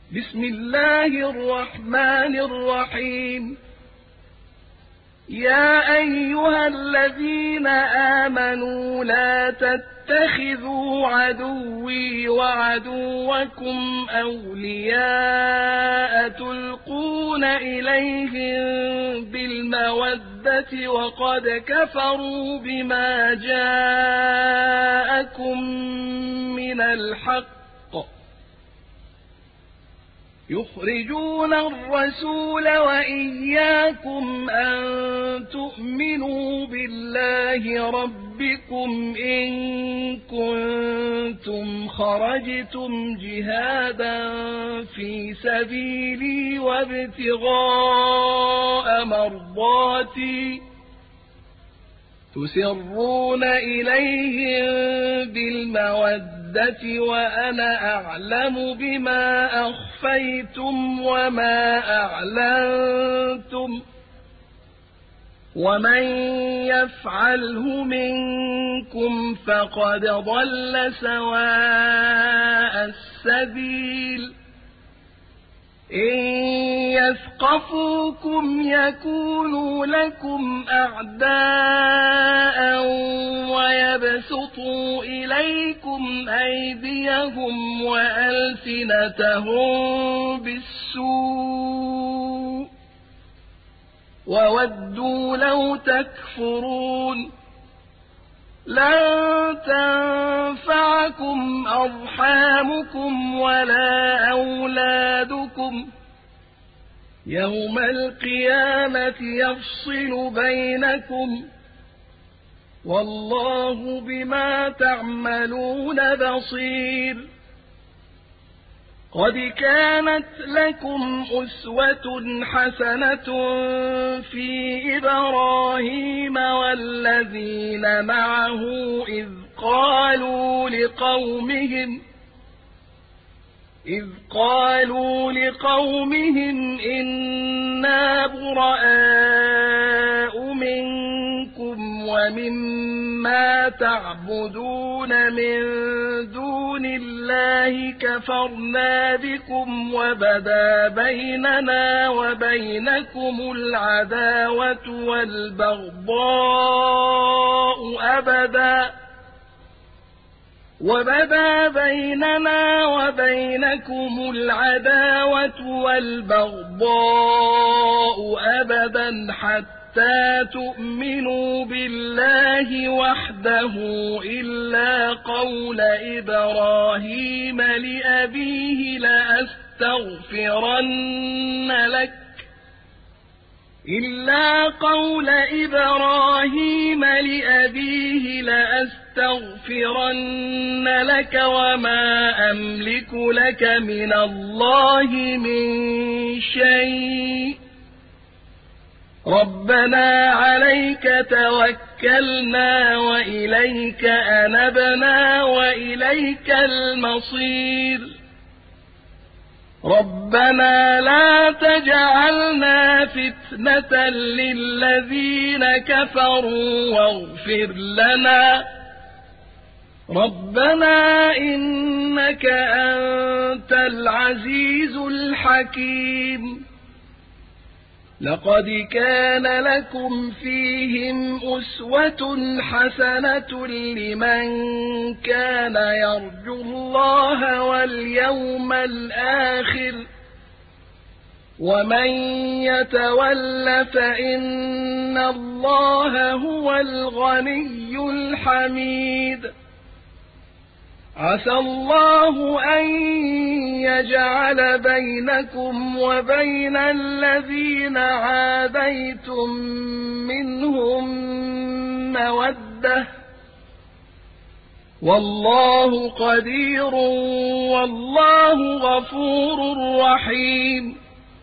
بسم الله الرحمن الرحيم. يا أيها الذين آمنوا لا تتخذوا عدوي وعدوكم أولياء تلقون إليهم بالمودة وقد كفروا بما جاءكم من الحق يخرجون الرسول وإياكم أن تؤمنوا بالله ربكم إن كنتم خرجتم جهادا في سبيلي وابتغاء مرضاتي تسرون إليهم بالمودة وأنا أعلم بما أخفيتم وما أعلنتم ومن يفعله منكم فقد ضل سواء السبيل. إن يثقفوكم يكونوا لكم أعداء ويبسطوا إليكم أيديهم وألسنتهم بالسوء وودوا لو تكفرون. لن تنفعكم أرحامكم ولا أولادكم يوم القيامة يفصل بينكم والله بما تعملون بصير. قد كانت لكم أسوة حسنة في إبراهيم والذين معه إذ قالوا لقومهم إنا براء منكم ومما تعبدون من دون الله كفرنا بكم وبدا بيننا وبينكم العداوة والبغضاء أبدا حتى تؤمنوا بالله وحده إلا قول إبراهيم لأبيه لأستغفرن لك وما أملك لك من الله من شيء ربنا عليك توكلنا وإليك أنبنا وإليك المصير. ربنا لا تجعلنا فتنة للذين كفروا واغفر لنا ربنا إنك أنت العزيز الحكيم. لقد كان لكم فيهم أسوة حسنة لمن كان يرجو الله واليوم الآخر ومن يتول فإن الله هو الغني الحميد. عسى الله أن يجعل بينكم وبين الذين عاديتم منهم مودة والله قدير والله غفور رحيم.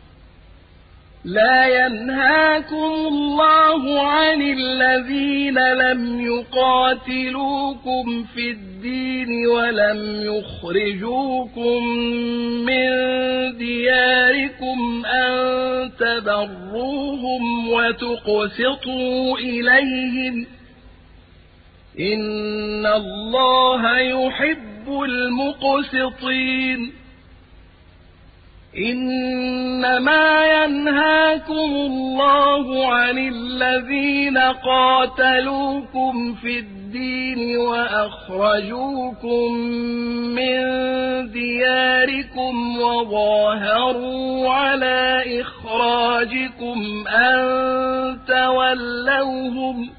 لا ينهاكم الله عن الذين لم يقاتلوكم في الدين ولم يخرجوكم من دياركم أن تبروهم وتقسطوا إليهم إن الله يحب المقسطين. إنما ينهاكم الله عن الذين قاتلوكم في الدين وأخرجوكم من دياركم وظاهروا على إخراجكم أن تولوهم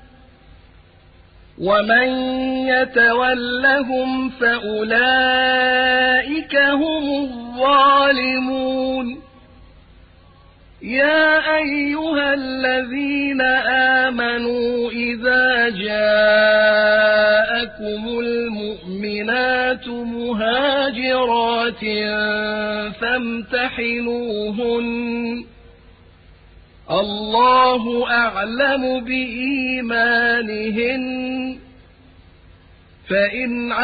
ومن يتولهم فأولئك هم الظالمون يا أيها الذين آمنوا إذا جاءكم المؤمنات مهاجرات فامتحنوهن الله أعلم بإيمانهن فإن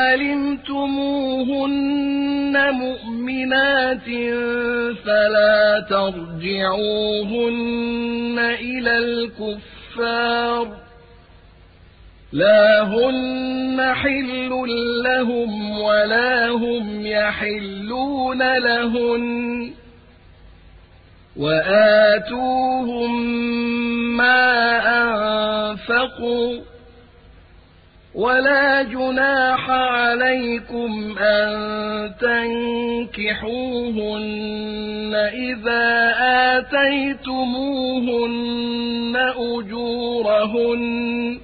علمتموهن مؤمنات فلا ترجعوهن إلى الكفار لا هن حل لهم ولا هم يحلون لهن وآتوهم ما أنفقوا ولا جناح عليكم أن تنكحوهن إذا آتيتموهن أجورهن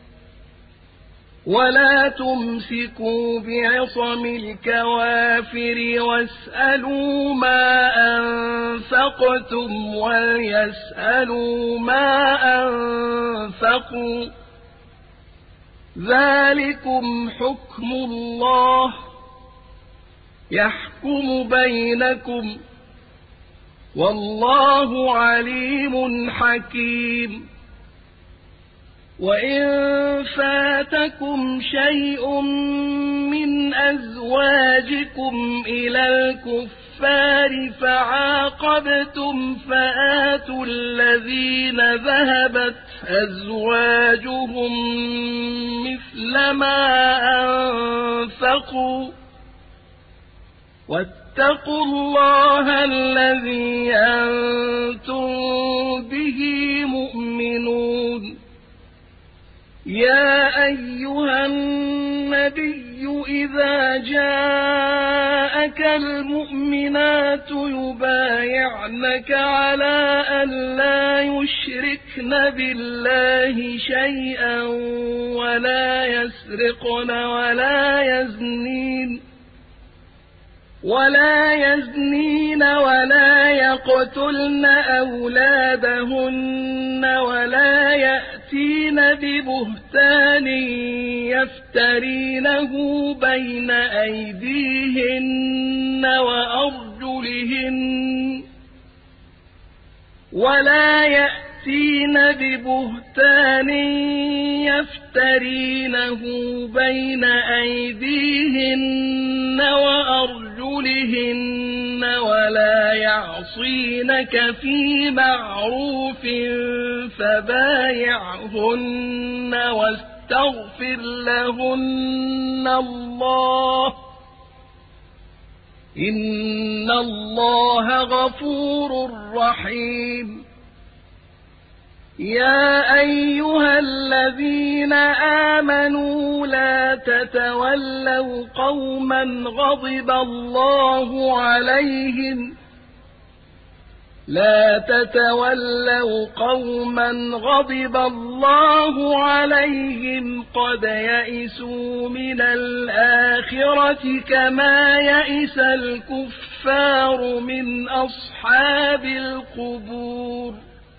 ولا تمسكوا بعصم الكوافر واسألوا ما أنفقتم وليسألوا ما أنفقوا ذلكم حكم الله يحكم بينكم والله عليم حكيم وإن فاتكم شيء من أزواجكم إلى الكفار فعاقبتم فآتوا الذين ذهبت أزواجهم مثل ما أنفقوا واتقوا الله الذي أنتم به مؤمنون يا أيها النبي إذا جاءك المؤمنات يبايعنك على أن لا يشركن بالله شيئا ولا يسرقن ولا يزنين ولا يقتلن أولادهن ولا يأتين ببهتان يفترينه بين أيديهن وأرجلهن ولا يأتين ببهتان يفترينه بين أيديهن وأرجلهن ولا يعصينك في معروف فبايعهن واستغفر لهن الله إن الله غفور رحيم يا أيها الذين آمنوا لا تتولوا قوما غضب الله عليهم قد يئسوا من الآخرة كما يئس الكفار من أصحاب القبور